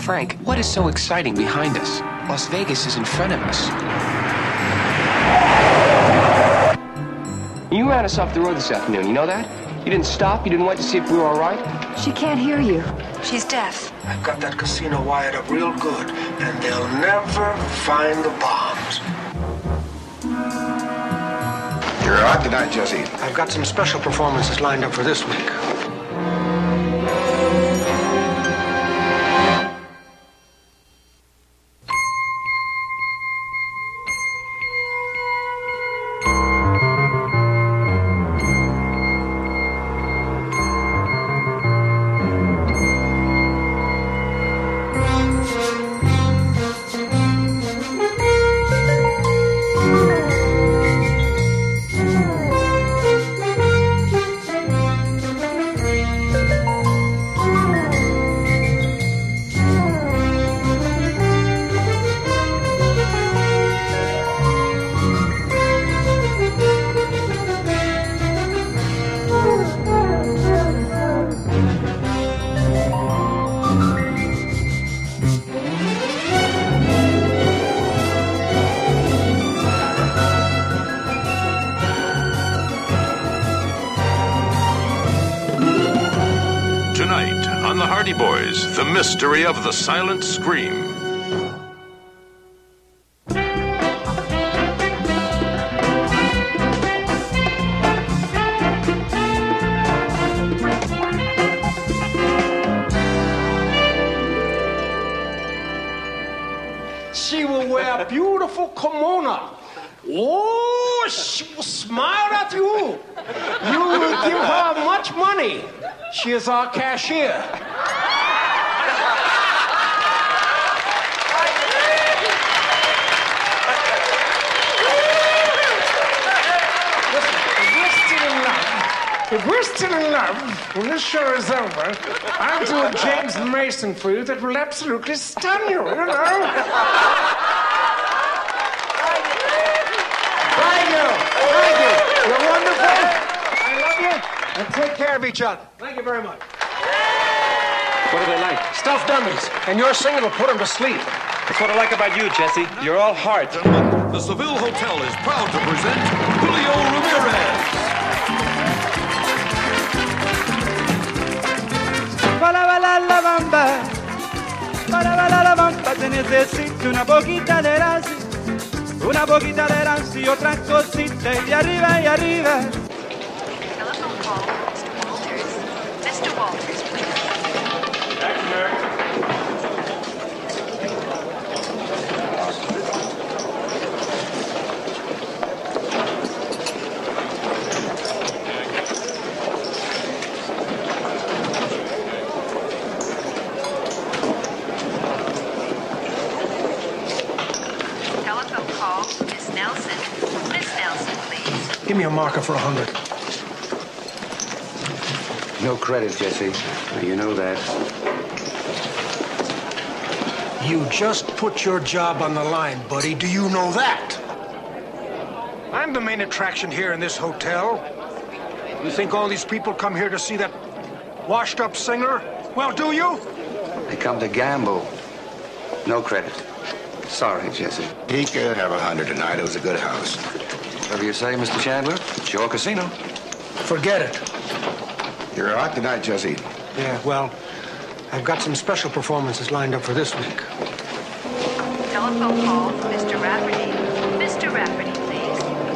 Frank, what is so exciting behind us? Las Vegas is in front of us. You ran us off the road this afternoon, you know that? You didn't stop, you didn't wait to see if we were all right? She can't hear you. She's deaf. I've got that casino wired up real good, and they'll never find the bombs. You're out tonight, Jesse. I've got some special performances lined up for this week. Tonight on the Hardy Boys, the mystery of the silent scream. She will wear a beautiful kimono. Oh, she will smile at you. You will give her much money. She is our cashier. If we're still in love, when this show is over, I'll do a James Mason for you that will absolutely stun you, you know? Thank you. You're wonderful. I love you. And take care of each other. Thank you very much. What do they like? Stuffed dummies. And your singing will put them to sleep. That's what I like about you, Jesse. You're all heart. The Seville Hotel is proud to present Julio Ramirez. Para bailar la bamba, te necesito una poquita de rancio y otra cosita y arriba y arriba. Telephone call, Mr. Walters. Mr. Walters, please. Telephone call, Miss Nelson. Miss Nelson, please. Give me a marker for 100. No credit, Jesse. You know that. You just put your job on the line, buddy. Do you know that? I'm the main attraction here in this hotel. You think all these people come here to see that washed-up singer? Well, do you? They come to gamble. No credit. Sorry, Jesse. He could have 100 tonight. It was a good house. Whatever you say, Mr. Chandler. It's your casino. Forget it. You're out tonight, Jesse. Yeah, well, I've got some special performances lined up for this week. Telephone call, Mr. Rafferty. Mr. Rafferty, please.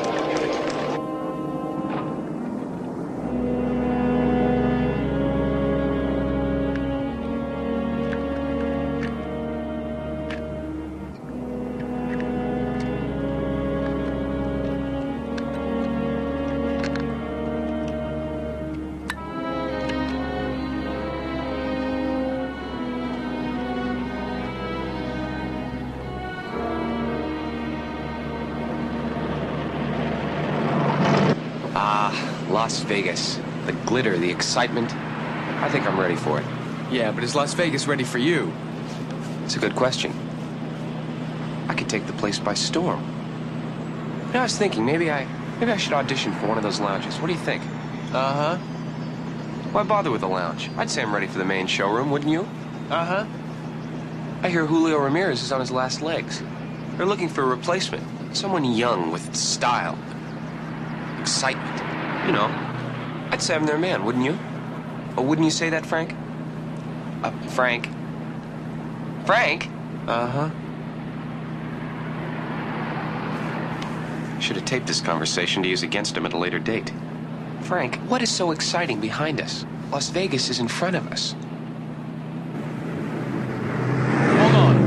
Las Vegas. The glitter, the excitement. I think I'm ready for it. Yeah, but is Las Vegas ready for you? It's a good question. I could take the place by storm. You know, I was thinking maybe I should audition for one of those lounges. What do you think? Uh-huh. Why bother with a lounge? I'd say I'm ready for the main showroom, wouldn't you? Uh-huh. I hear Julio Ramirez is on his last legs. They're looking for a replacement. Someone young with style. Excitement. You know, I'd say I'm their man, wouldn't you? Oh, wouldn't you say that, Frank? Frank? Frank? Uh-huh. Should have taped this conversation to use against him at a later date. Frank, what is so exciting behind us? Las Vegas is in front of us. Hold on.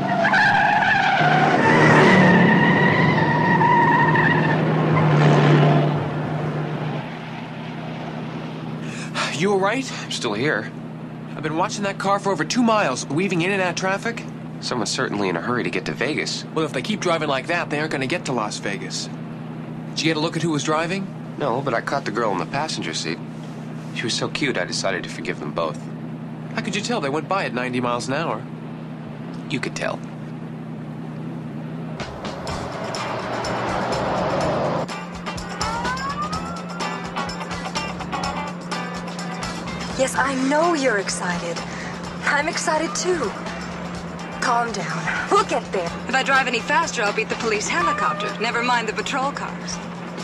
You all right? I'm still here. I've been watching that car for over 2 miles, weaving in and out of traffic. Someone's certainly in a hurry to get to Vegas. Well, if they keep driving like that, they aren't going to get to Las Vegas. Did you get a look at who was driving? No, but I caught the girl in the passenger seat. She was so cute, I decided to forgive them both. How could you tell? They went by at 90 miles an hour. You could tell. Yes, I know you're excited. I'm excited too. Calm down. We'll get there. If I drive any faster, I'll beat the police helicopter. Never mind the patrol cars.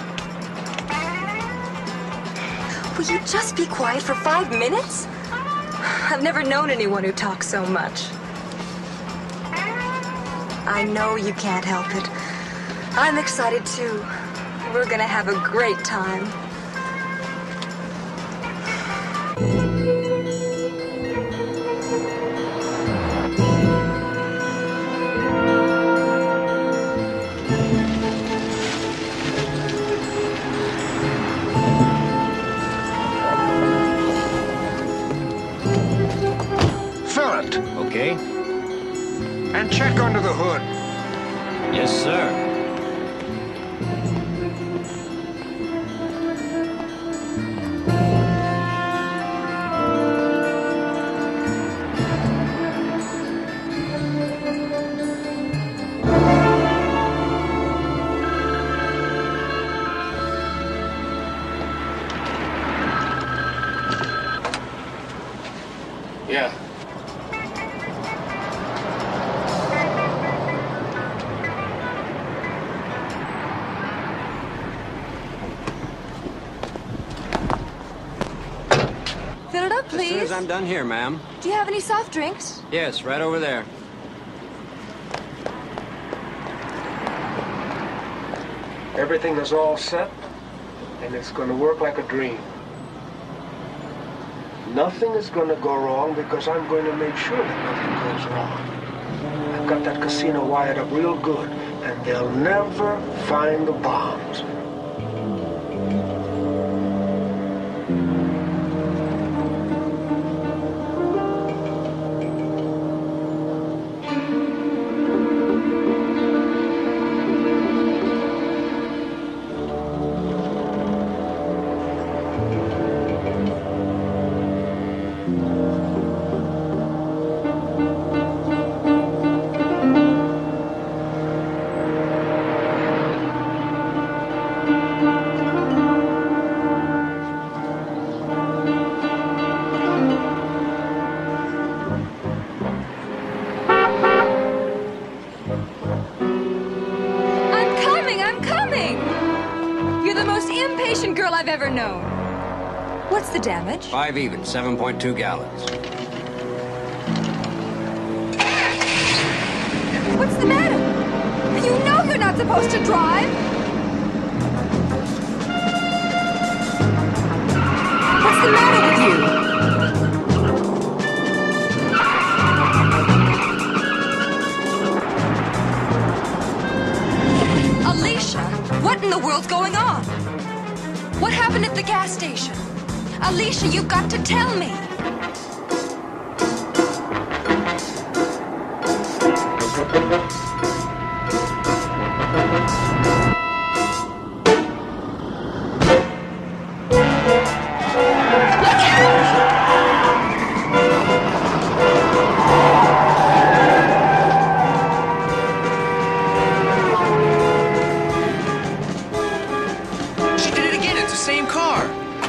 Will you just be quiet for 5 minutes? I've never known anyone who talks so much. I know you can't help it. I'm excited too. We're gonna have a great time. Fill it. Okay. And check under the hood. Yes, sir. Yeah. Fill it up, As soon please. as I'm done here, ma'am. Do you have any soft drinks? Yes, right over there. Everything is all set, and it's going to work like a dream. Nothing is going to go wrong because I'm going to make sure that nothing goes wrong. I've got that casino wired up real good, and they'll never find the bombs. I'm coming! You're the most impatient girl I've ever known. What's the damage? 5 even, 7.2 gallons. What's the matter? You know you're not supposed to drive! What's the matter with you? Alicia, what in the world's going on? What happened at the gas station? Alicia, you've got to tell me.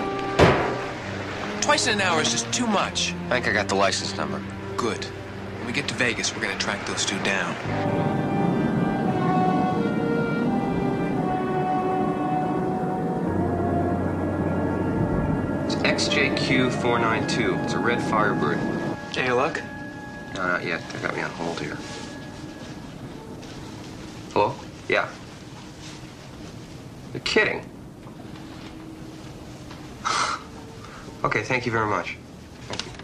Twice in an hour is just too much. I think I got the license number. Good. When we get to Vegas, we're gonna track those two down. It's XJQ492. It's a red Firebird. Any luck? No, not yet. They got me on hold here. Hello? Yeah. You're kidding. Okay, thank you very much. Thank you.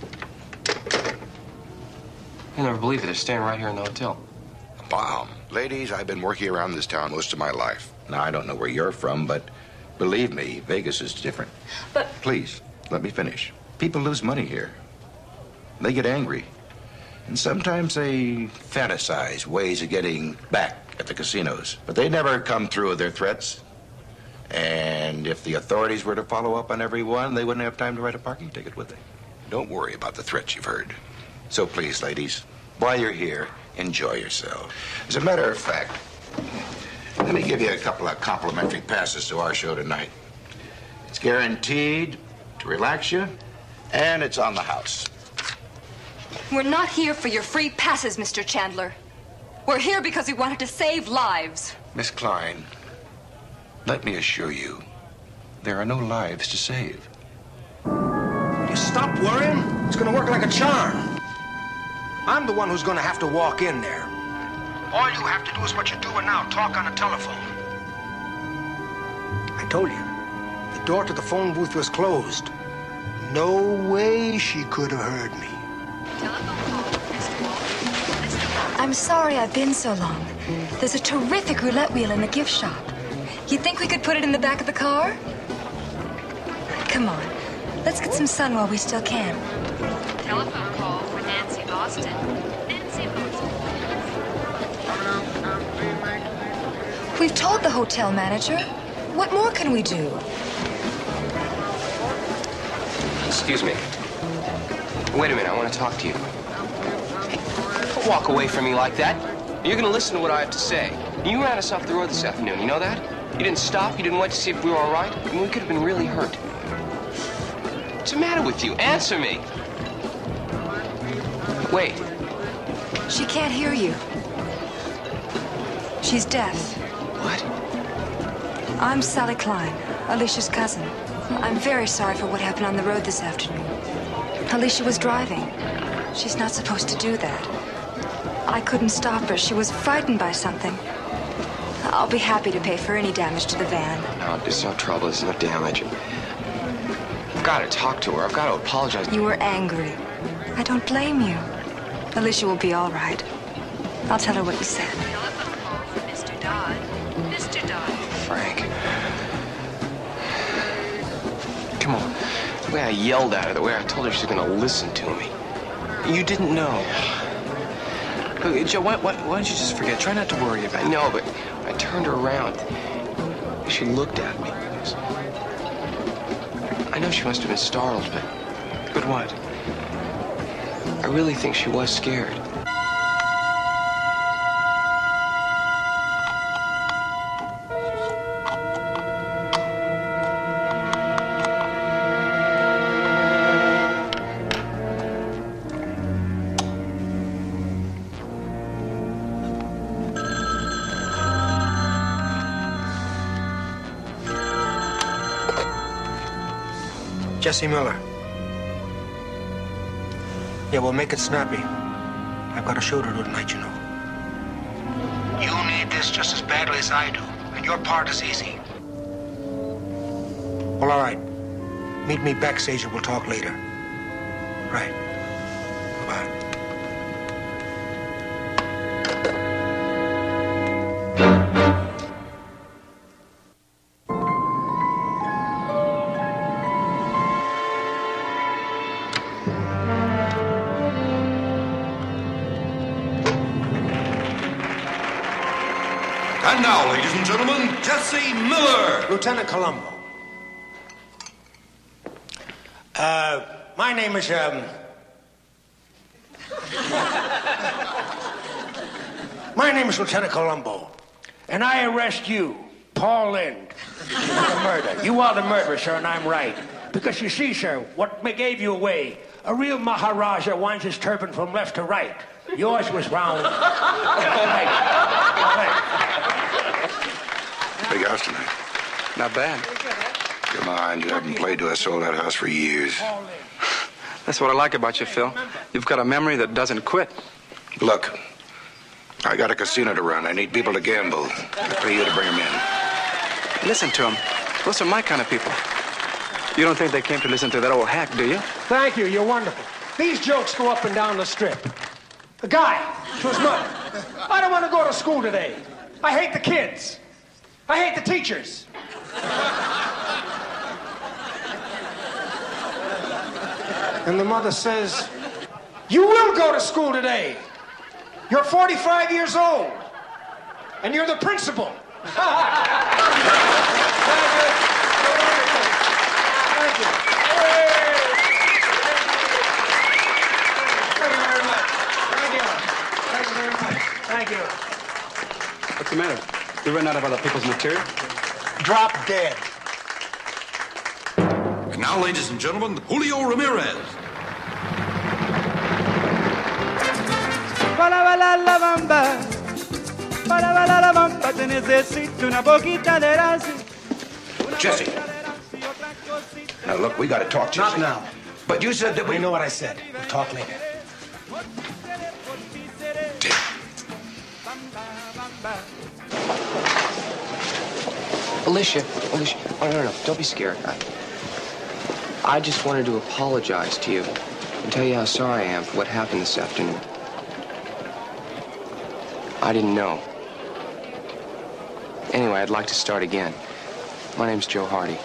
You'll never believe it. They're staying right here in the hotel. Wow. Ladies, I've been working around this town most of my life. Now, I don't know where you're from, but believe me, Vegas is different. But... Please, let me finish. People lose money here. They get angry. And sometimes they fantasize ways of getting back at the casinos. But they never come through with their threats. And if the authorities were to follow up on everyone, they wouldn't have time to write a parking ticket, would they? Don't worry about the threats you've heard. So please, ladies, while you're here, enjoy yourself. As a matter of fact, let me give you a couple of complimentary passes to our show tonight. It's guaranteed to relax you, and it's on the house. We're not here for your free passes, Mr. Chandler. We're here because we wanted to save lives. Miss Klein, let me assure you, there are no lives to save. You stop worrying? It's gonna work like a charm. I'm the one who's gonna have to walk in there. All you have to do is what you're doing now, talk on the telephone. I told you, the door to the phone booth was closed. No way she could have heard me. Telephone call, Mr. Walters. I'm sorry I've been so long. There's a terrific roulette wheel in the gift shop. You think we could put it in the back of the car? Come on, let's get some sun while we still can. Telephone call for Nancy Boston. Nancy Boston. We've told the hotel manager. What more can we do? Excuse me. Wait a minute, I want to talk to you. Hey, don't walk away from me like that. You're going to listen to what I have to say. You ran us off the road this afternoon, you know that? You didn't stop, you didn't wait to see if we were all right. I mean, we could have been really hurt. What's the matter with you? Answer me. Wait. She can't hear you. She's deaf. What? I'm Sally Klein, Alicia's cousin. I'm very sorry for what happened on the road this afternoon. Alicia was driving. She's not supposed to do that. I couldn't stop her. She was frightened by something. I'll be happy to pay for any damage to the van. No, there's no trouble. There's no damage. I've got to talk to her. I've got to apologize. You were angry. I don't blame you. Alicia will be all right. I'll tell her what you said. Telephone call for Mr. Dodd. Mr. Dodd. Frank. Come on. The way I yelled at her, the way I told her she was going to listen to me. You didn't know. Look, Joe, why don't you just forget? Try not to worry about it. I know, but I turned her around. She looked at me. I know she must have been startled, but... But what? I really think she was scared. Jesse Miller. Yeah, we'll make it snappy. I've got a show to do tonight, you know. You need this just as badly as I do, and your part is easy. Well, all right. Meet me backstage and we'll talk later. Right. Bye. And now, ladies and gentlemen, Jesse Miller. Lieutenant Columbo. My name is, My name is Lieutenant Columbo, and I arrest you, Paul Lind, for murder. You are the murderer, sir, and I'm right. Because you see, sir, what gave you away A real Maharaja winds his turban from left to right. Yours was round. Big house tonight. Not bad. Come on, you haven't played to a sold-out house for years. That's what I like about you, Phil. You've got a memory that doesn't quit. Look, I got a casino to run. I need people to gamble. I pay you to bring them in. Listen to them. Those are my kind of people. You don't think they came to listen to that old hack, do you? Thank you. You're wonderful. These jokes go up and down the strip. The guy to his mother. I don't want to go to school today. I hate the kids. I hate the teachers. And the mother says, you will go to school today. You're 45 years old. And you're the principal. Thank you. Thank you. What's the matter? You ran out of other people's material? Drop dead. And now, ladies and gentlemen, Julio Ramirez. Para bailar la bamba, para bailar la bamba te necesito una poquita de gracia. Jesse. Now, look, we got to talk, Jesse. Not now. But you said that we... You know what I said. We'll talk later. Alicia, oh, no, don't be scared. I just wanted to apologize to you and tell you how sorry I am for what happened this afternoon. I didn't know. Anyway, I'd like to start again. My name's Joe Hardy.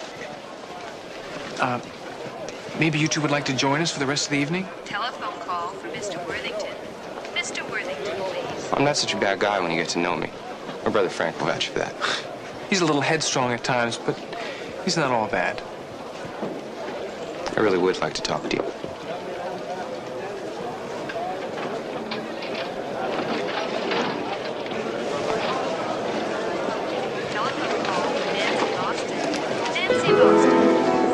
Maybe you two would like to join us for the rest of the evening? Telephone call for Mr. Worthington. Mr. Worthington, please. I'm not such a bad guy when you get to know me. My brother Frank will vouch for that. He's a little headstrong at times, but he's not all bad. I really would like to talk to you. Telephone call for Nancy Boston. Nancy Boston.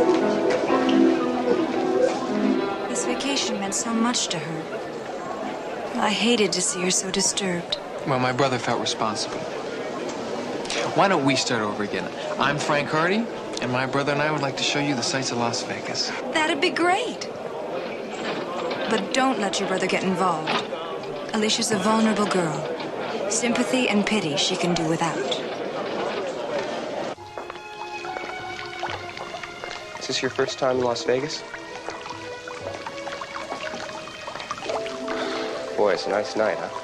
This vacation meant so much to her. I hated to see her so disturbed. Well, my brother felt responsible. Why don't we start over again? I'm Frank Hardy, and my brother and I would like to show you the sights of Las Vegas. That'd be great. But don't let your brother get involved. Alicia's a vulnerable girl. Sympathy and pity she can do without. Is this your first time in Las Vegas? Boy, it's a nice night, huh?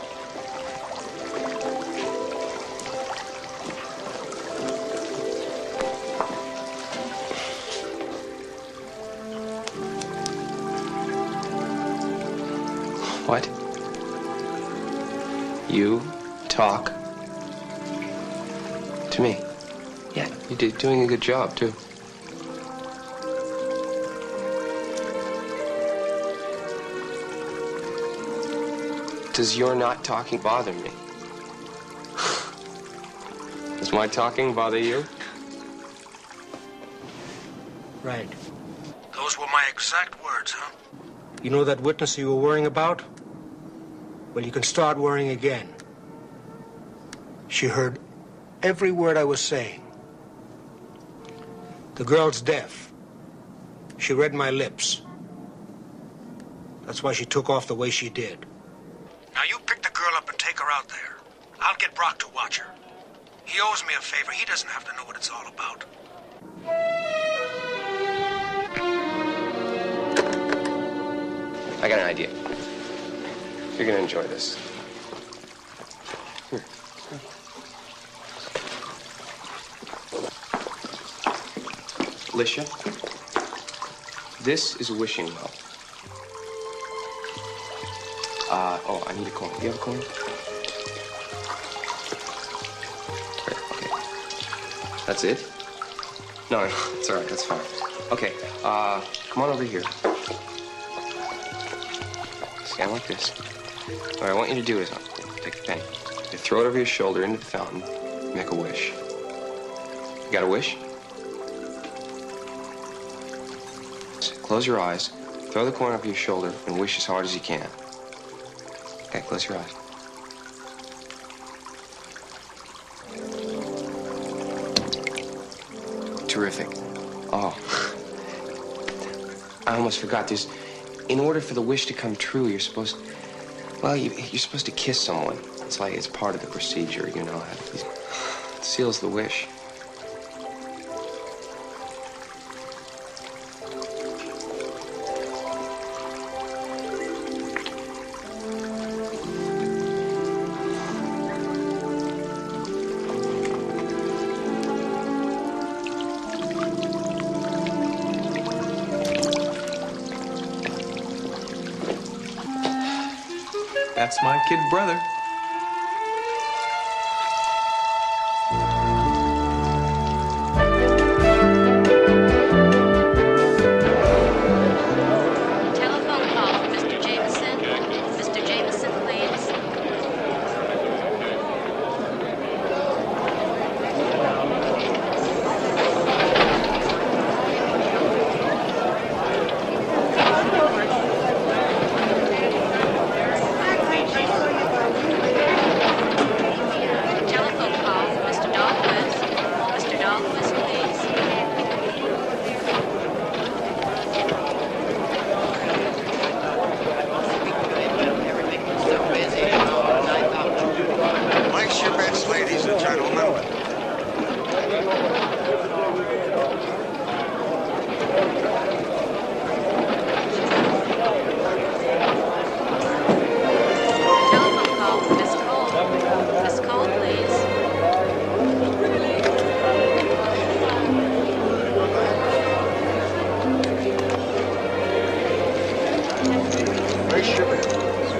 What? You talk to me? Yeah, you're doing a good job, too. Does your not talking bother me? Does my talking bother you? Right. Those were my exact words, huh? You know that witness you were worrying about? Well, you can start worrying again. She heard every word I was saying. The girl's deaf. She read my lips. That's why she took off the way she did. Now you pick the girl up and take her out there. I'll get Brock to watch her. He owes me a favor. He doesn't have to know what it's all about. I got an idea. You're gonna enjoy this. Here. Alicia, this is a wishing well. Oh, I need a coin. Do you have a coin? Here, okay. That's it? No, it's all right. That's fine. Okay, come on over here. Stand like this. What I want you to do is take a penny. You throw it over your shoulder into the fountain. Make a wish. You got a wish? Close your eyes. Throw the coin over your shoulder and wish as hard as you can. Okay, close your eyes. Terrific. Oh. I almost forgot. In order for the wish to come true, you're supposed to kiss someone. It's part of the procedure, you know. It seals the wish. That's my kid brother. Telephone call for Mr. Jameson. Mr. Jameson, please. Telephone call for Mr. Dahlquist. Mr. Dahlquist, please. Place your bets, ladies and gentlemen. Telephone call for Miss Cole. Miss Cole, please. Place your bets.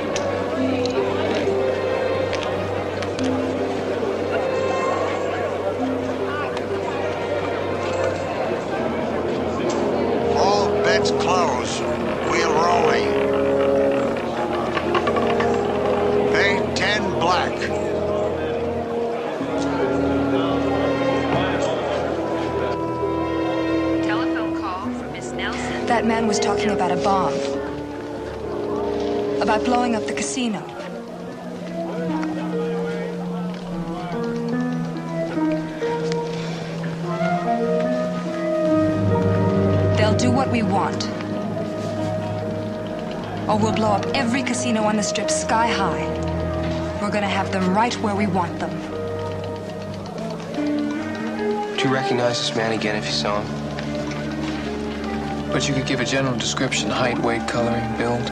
All bets closed. Wheel rolling. Pay 10 black. Telephone call for Miss Nelson. That man was talking about a bomb. About blowing up the casino. They'll do what we want. Or we'll blow up every casino on the strip sky high. We're gonna have them right where we want them. Do you recognize this man again if you saw him? But you could give a general description: height, weight, coloring, build.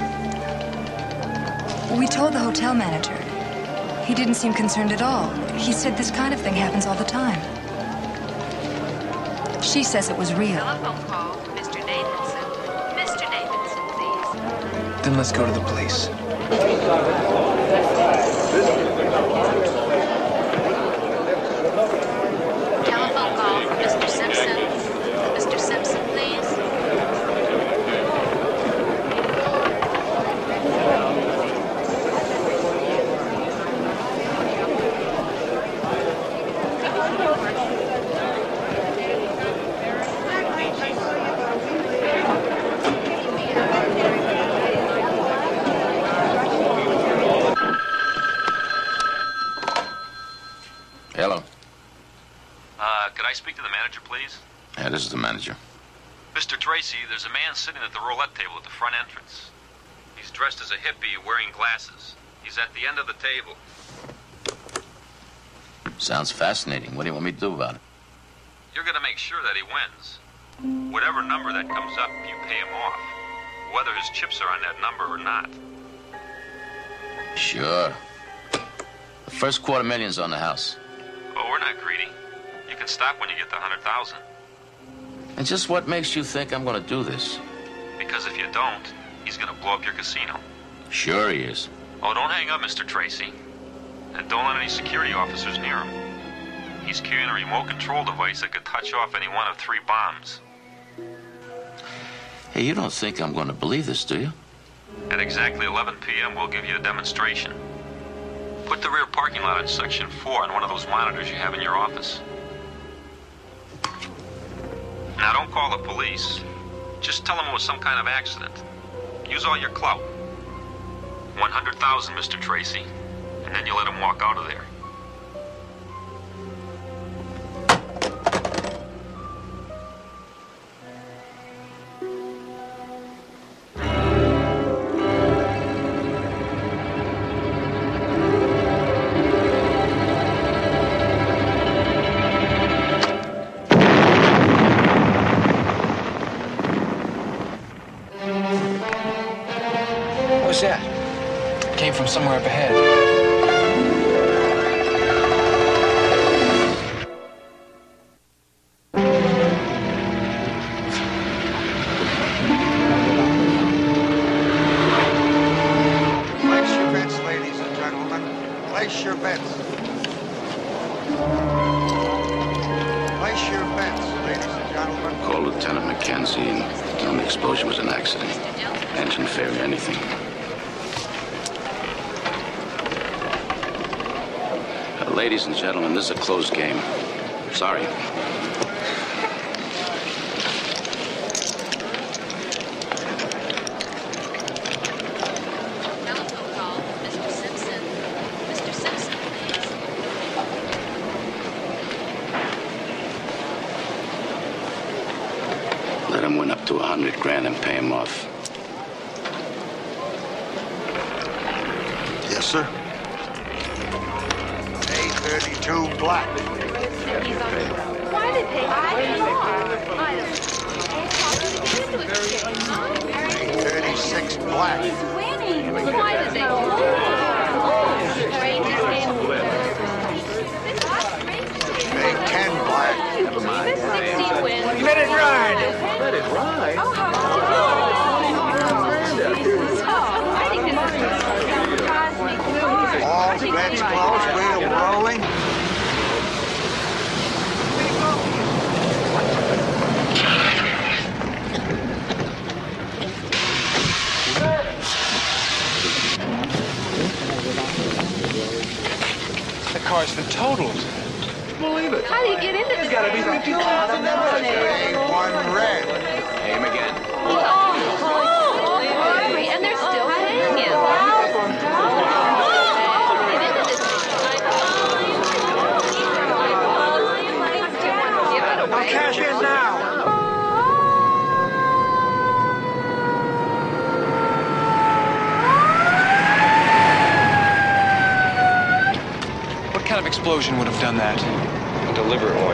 We told the hotel manager. He didn't seem concerned at all. He said this kind of thing happens all the time. She says it was real. Telephone call for Mr. Nathanson. Mr. Nathanson, please. Then let's go to the police. Telephone call for Mr. Simpson. Mr. Simpson, please. Hello. Could I speak to the manager, please? Yeah, this is the manager. Mr. Tracy, there's a man sitting at the roulette table at the front entrance. He's dressed as a hippie wearing glasses. He's at the end of the table. Sounds fascinating. What do you want me to do about it? You're going to make sure that he wins. Whatever number that comes up, you pay him off. Whether his chips are on that number or not. Sure. The first $250,000's on the house. Oh, we're not greedy. You can stop when you get to 100,000. And just what makes you think I'm going to do this? Because if you don't, he's going to blow up your casino. Sure he is. Oh, don't hang up, Mr. Tracy. And don't let any security officers near him. He's carrying a remote control device that could touch off any one of 3 bombs. Hey, you don't think I'm going to believe this, do you? At exactly 11 p.m., we'll give you a demonstration. Put the rear parking lot in section 4 on one of those monitors you have in your office. Now, don't call the police. Just tell them it was some kind of accident. Use all your clout. 100,000, Mr. Tracy. And then you let him walk out of there. What was that? Came from somewhere up ahead. Place your bets, ladies and gentlemen. Place your bets. Place your bets, ladies and gentlemen. Call Lieutenant McKenzie and tell him the explosion was an accident. Engine failure, anything. Ladies and gentlemen, this is a closed game. Sorry. Telephone call, Mr. Simpson. Mr. Simpson, please. Let him win up to 100 grand and pay him off. Yes, sir. A32 black. Why did they A36 black. Why did they A10 black. Let it ride. Let it ride. All bets closed. Wheel rolling. The car's been totaled. Believe it. How do you get into this? It's got to be $50,000. A1 red. Pay him again. And they're still paying him. Now cash in now. What kind of explosion would have done that? A deliberate one.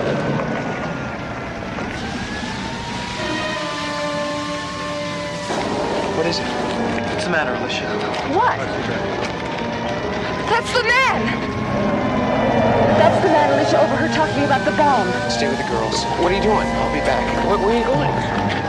What is it? What's the matter, Alicia? What? That's the man! That's the man Alicia overheard talking about the bomb. Stay with the girls. What are you doing? I'll be back. Where are you going?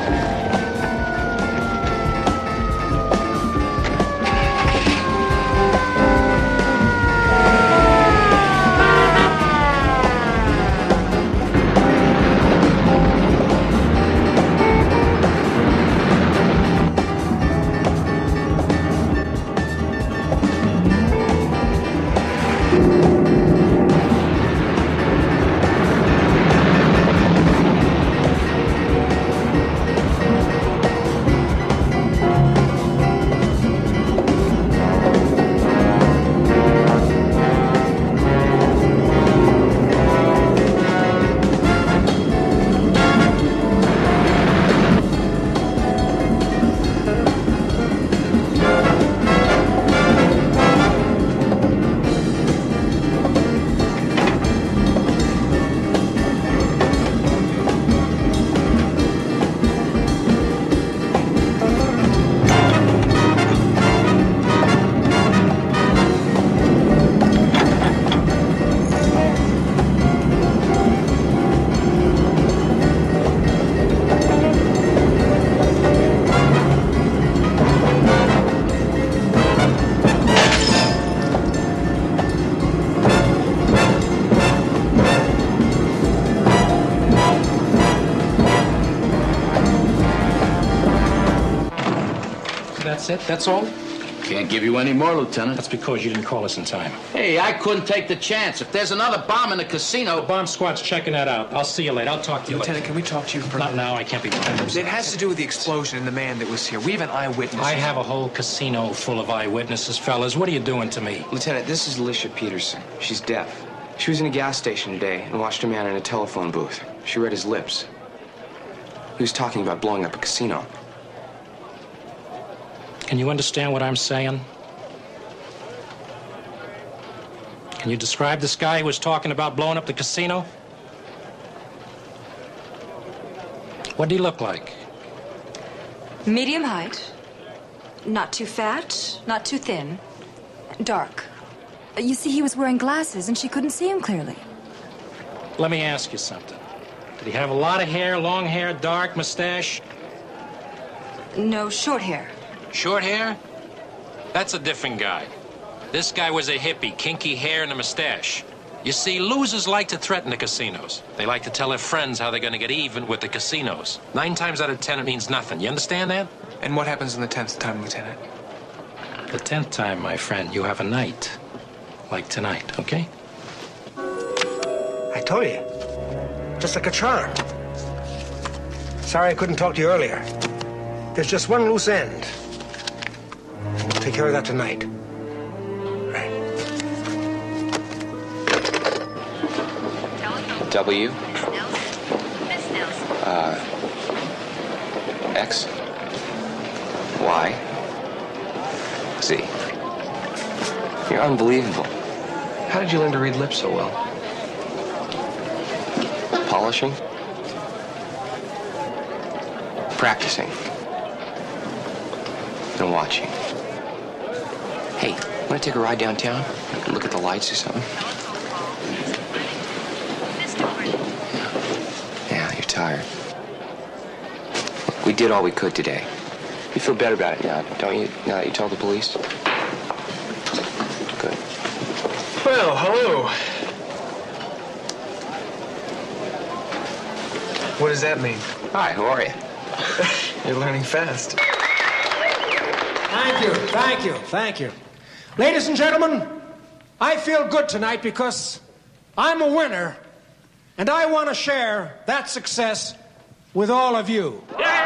That's it? That's all? Can't give you any more, Lieutenant. That's because you didn't call us in time. Hey, I couldn't take the chance. If there's another bomb in the casino... The bomb squad's checking that out. I'll see you later. I'll talk to you Lieutenant, later. can we talk to you for... Not now. I can't be dependent. It has to do with the explosion and the man that was here. We have an eyewitness. I have a whole casino full of eyewitnesses, fellas. What are you doing to me? Lieutenant, this is Alicia Peterson. She's deaf. She was in a gas station today and watched a man in a telephone booth. She read his lips. He was talking about blowing up a casino. Can you understand what I'm saying? Can you describe this guy who was talking about blowing up the casino? What did he look like? Medium height. Not too fat, not too thin. Dark. You see, he was wearing glasses and she couldn't see him clearly. Let me ask you something. Did he have a lot of hair, long hair, dark, mustache? No, short hair. Short hair? That's a different guy. This guy was a hippie, kinky hair and a mustache. You see, losers like to threaten the casinos. They like to tell their friends how they're going to get even with the casinos. 9 times out of 10, it means nothing. You understand that? And what happens in the 10th time, Lieutenant? The 10th time, my friend, you have a night. Like tonight, okay? I told you. Just like a charm. Sorry I couldn't talk to you earlier. There's just one loose end. We'll take care of that tonight. Right. W. X. Y. Z. You're unbelievable. How did you learn to read lips so well? Polishing? Practicing? And watching? Hey, want to take a ride downtown? Look at the lights or something? Yeah, you're tired. Look, we did all we could today. You feel better about it now, don't you? Now that you told the police? Good. Well, hello. What does that mean? Hi, how are you? You're learning fast. Thank you. Ladies and gentlemen, I feel good tonight because I'm a winner, and I want to share that success with all of you.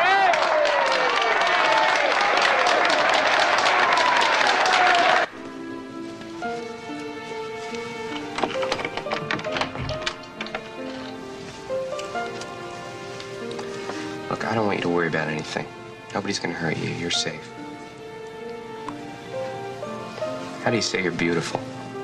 Look, I don't want you to worry about anything. Nobody's gonna hurt you. You're safe. How do you say you're beautiful?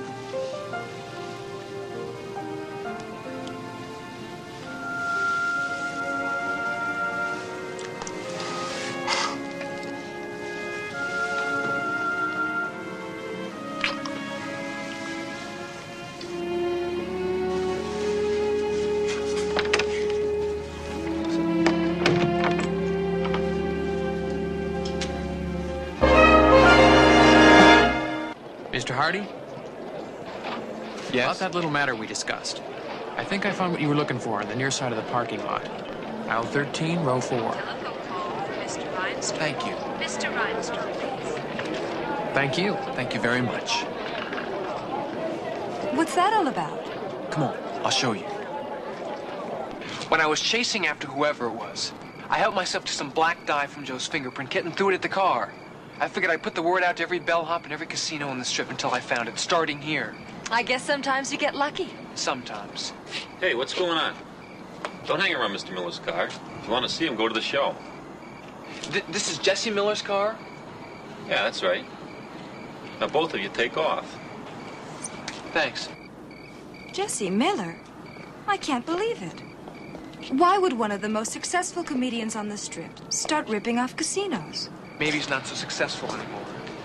Mr. Hardy? Yes? About that little matter we discussed. I think I found what you were looking for on the near side of the parking lot. Aisle 13, row 4. Telephone call for Mr. Rhinestone. Thank you. Mr. Rhinestone, please. Thank you. Thank you very much. What's that all about? Come on, I'll show you. When I was chasing after whoever it was, I helped myself to some black dye from Joe's fingerprint kit and threw it at the car. I figured I'd put the word out to every bellhop and every casino on the strip until I found it, starting here. I guess sometimes you get lucky. Sometimes. Hey, what's going on? Don't hang around Mr. Miller's car. If you want to see him, go to the show. This is Jesse Miller's car? Yeah, that's right. Now both of you take off. Thanks. Jesse Miller? I can't believe it. Why would one of the most successful comedians on the strip start ripping off casinos? Maybe he's not so successful anymore.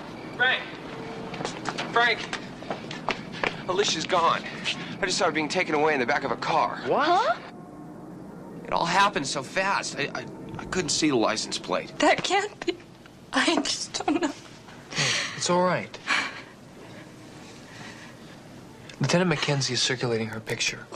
Frank! Alicia's gone. I just saw her being taken away in the back of a car. What? Huh? It all happened so fast. I couldn't see the license plate. That can't be. I just don't know. It's all right. Lieutenant Mackenzie is circulating her picture.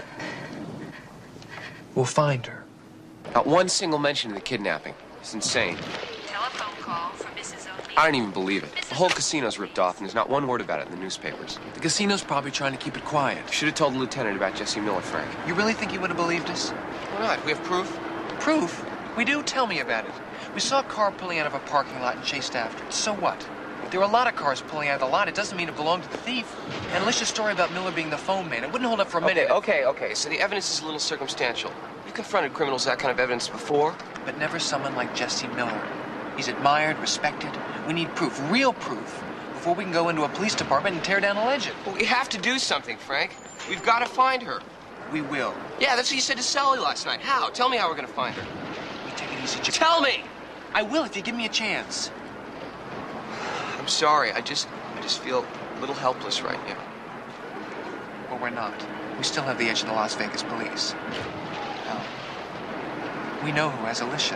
We'll find her. Not one single mention of the kidnapping. It's insane. Telephone call for Mrs. O'Neill. I don't even believe it. The whole casino's ripped off, and there's not one word about it in the newspapers. The casino's probably trying to keep it quiet. You should have told the lieutenant about Jesse Miller, Frank. You really think he would have believed us? Why not? We have proof. Proof? We do? Tell me about it. We saw a car pulling out of a parking lot and chased after it. So what? There were a lot of cars pulling out of the lot. It doesn't mean it belonged to the thief. And Alicia's story about Miller being the phone man, it wouldn't hold up for a minute. Okay. So the evidence is a little circumstantial. You confronted criminals with that kind of evidence before. But never someone like Jesse Miller. He's admired, respected. We need proof, real proof, before we can go into a police department and tear down a legend. Well, we have to do something, Frank. We've got to find her. We will. Yeah, that's what you said to Sally last night. How? Tell me how we're going to find her. We take it easy, Jim. Tell me! I will if you give me a chance. I'm sorry. I just feel a little helpless right now. Well, we're not. We still have the edge of the Las Vegas police. Now, we know who has Alicia.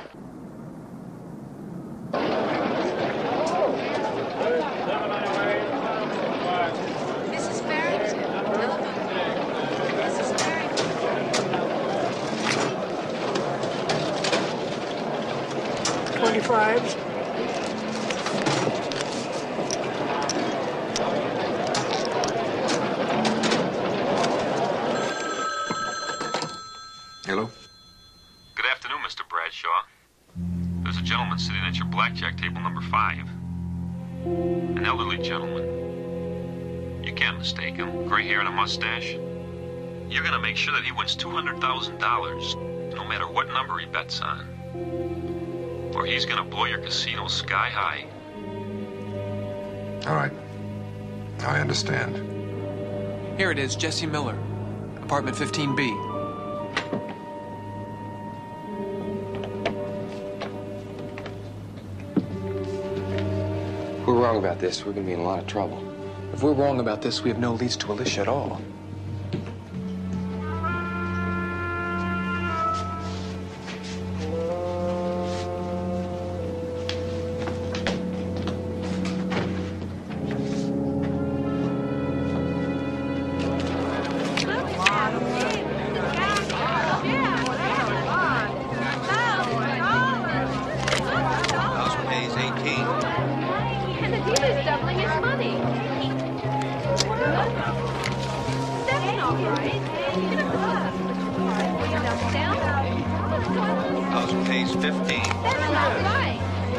Mrs. Farrington. Mrs. Farrington. 25. Hello? Good afternoon, Mr. Bradshaw. There's a gentleman sitting at your blackjack table number 5. An elderly gentleman. You can't mistake him. Gray hair and a mustache. You're gonna make sure that he wins $200,000, no matter what number he bets on. Or he's gonna blow your casino sky high. All right. I understand. Here it is, Jesse Miller, apartment 15B. If we're wrong about this, we're going to be in a lot of trouble. If we're wrong about this, we have no leads to Alicia at all. House pays 18. And the dealer's doubling his money. That's not right. House pays 15. That's not right.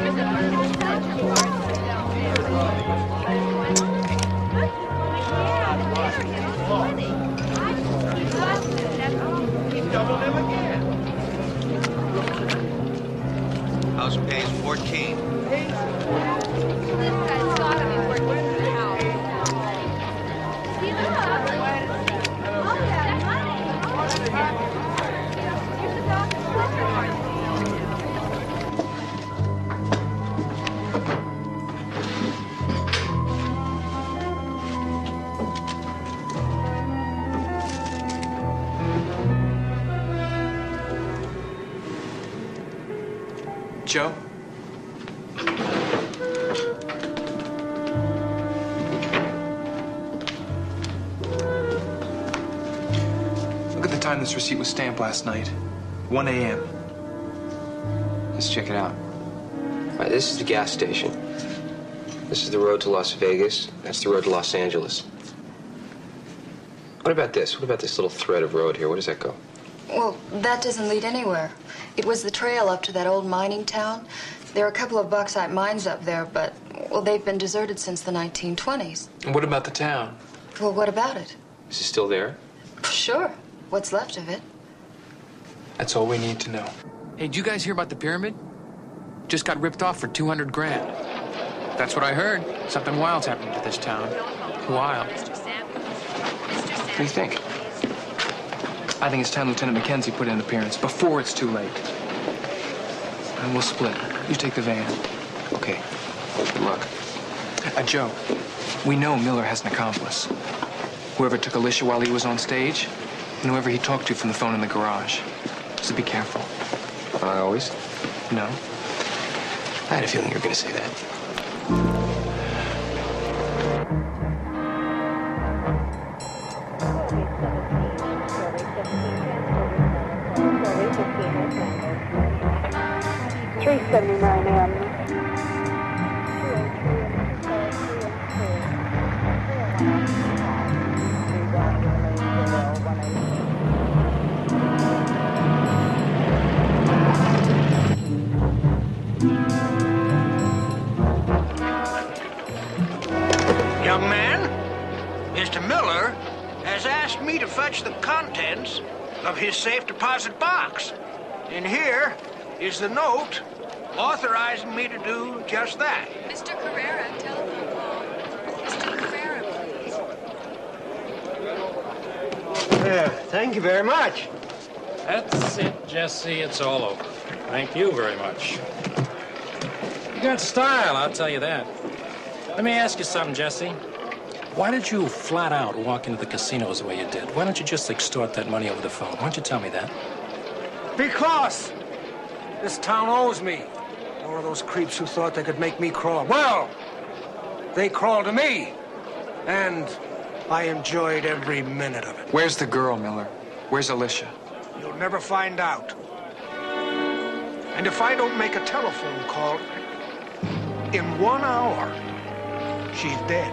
Doubled him again. House pays 14. This guy's gotta be working for the house. See, look. All that money. Here's the dog's Joe? Look at the time this receipt was stamped last night. 1 a.m. Let's check it out. All right, this is the gas station. This is the road to Las Vegas. That's the road to Los Angeles. What about this? What about this little thread of road here? Where does that go? Well, that doesn't lead anywhere. It was the trail up to that old mining town. There are a couple of bauxite mines up there, but, well, they've been deserted since the 1920s. And what about the town? Well, what about it? Is it still there? Sure. What's left of it? That's all we need to know. Hey, did you guys hear about the pyramid? Just got ripped off for 200 grand. That's what I heard. Something wild's happening to this town. Wild. What do you think? I think it's time Lieutenant McKenzie put in an appearance before it's too late. And we'll split. You take the van. Okay. Good luck. Joe, we know Miller has an accomplice. Whoever took Alicia while he was on stage, and whoever he talked to from the phone in the garage. So be careful. Not always? No. I had a feeling you were going to say that. Young man, Mr. Miller has asked me to fetch the contents of his safe deposit box. And here is the note authorizing me to do just that. Mr. Carrera, telephone call. Mr. Carrera, please. Thank you very much. That's it, Jesse. It's all over. Thank you very much. You got style, I'll tell you that. Let me ask you something, Jesse. Why did you flat out walk into the casinos the way you did? Why don't you just extort that money over the phone? Why don't you tell me that? Because this town owes me. More of those creeps who thought they could make me crawl. Well, they crawled to me. And I enjoyed every minute of it. Where's the girl, Miller? Where's Alicia? You'll never find out. And if I don't make a telephone call in 1 hour, she's dead.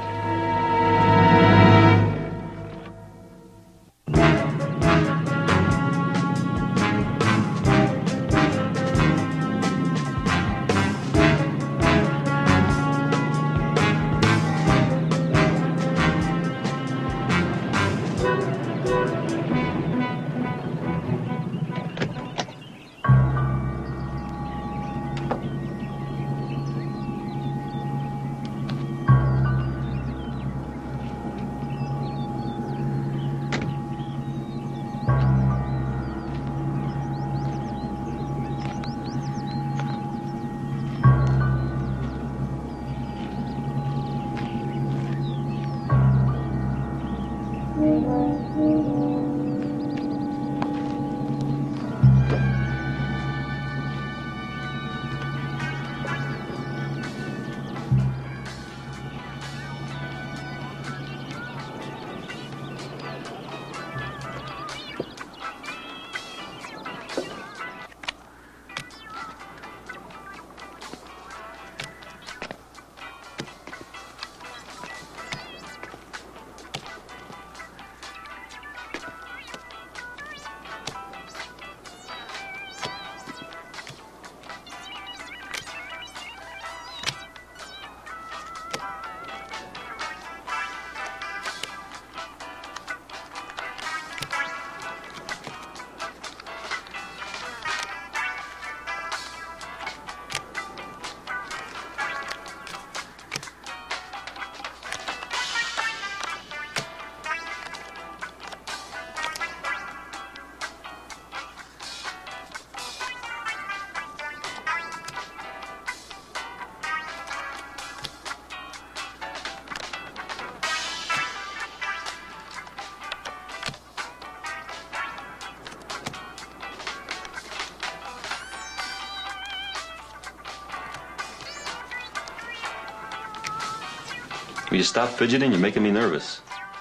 Will you stop fidgeting? You're making me nervous.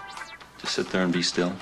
Just sit there and be still.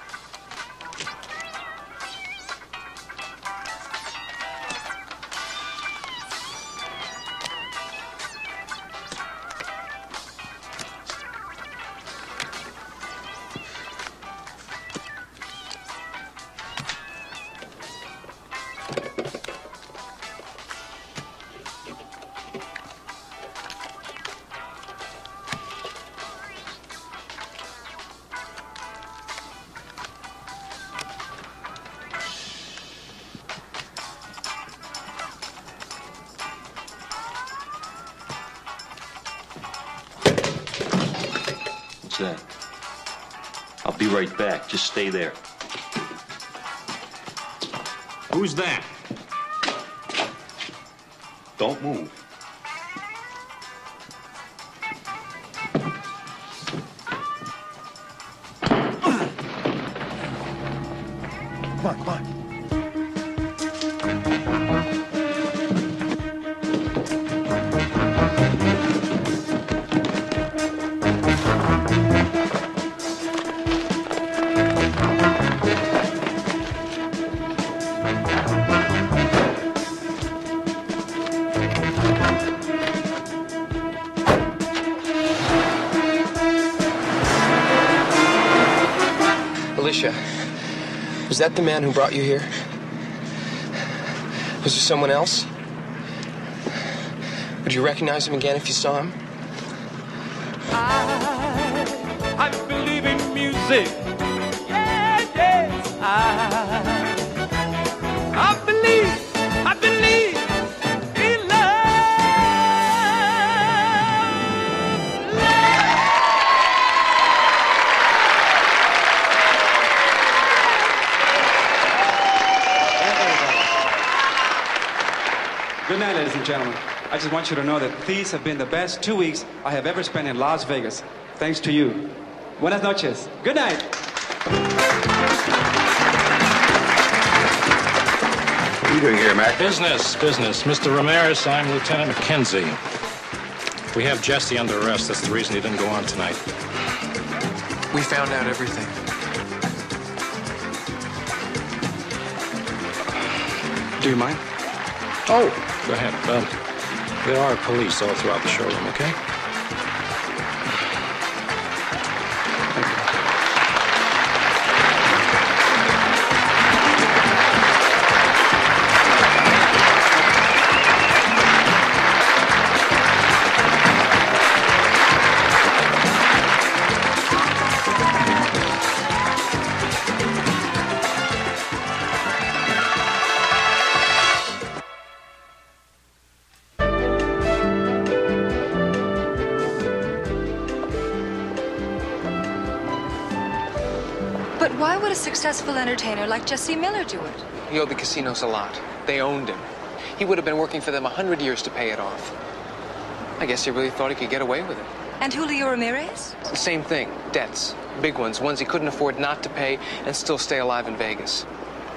That. I'll be right back. Just stay there. Who's that? Don't move. Come on, come on. Alicia, was that the man who brought you here? Was there someone else? Would you recognize him again if you saw him? I believe in music. Yes, yes. I believe in love. Good night, ladies and gentlemen. I just want you to know that these have been the best 2 weeks I have ever spent in Las Vegas. Thanks to you. Buenas noches. Good night. What are you doing here, Mac? Business. Mr. Ramirez, I'm Lieutenant McKenzie. We have Jesse under arrest. That's the reason he didn't go on tonight. We found out everything. Do you mind? Oh, go ahead. There are police all throughout the showroom, okay? But why would a successful entertainer like Jesse Miller do it? He owed the casinos a lot. They owned him. He would have been working for them 100 years to pay it off. I guess he really thought he could get away with it. And Julio Ramirez? It's the same thing. Debts. Big ones. Ones he couldn't afford not to pay and still stay alive in Vegas.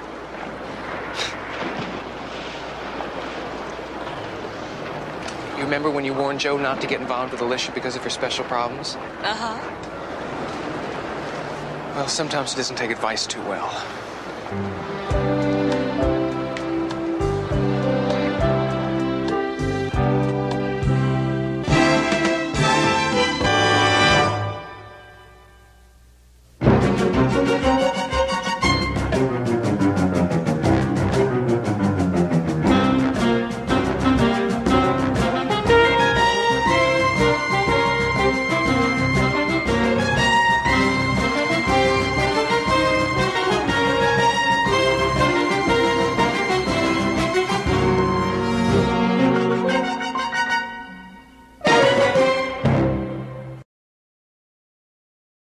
You remember when you warned Joe not to get involved with Alicia because of her special problems? Uh-huh. Well, sometimes he doesn't take advice too well.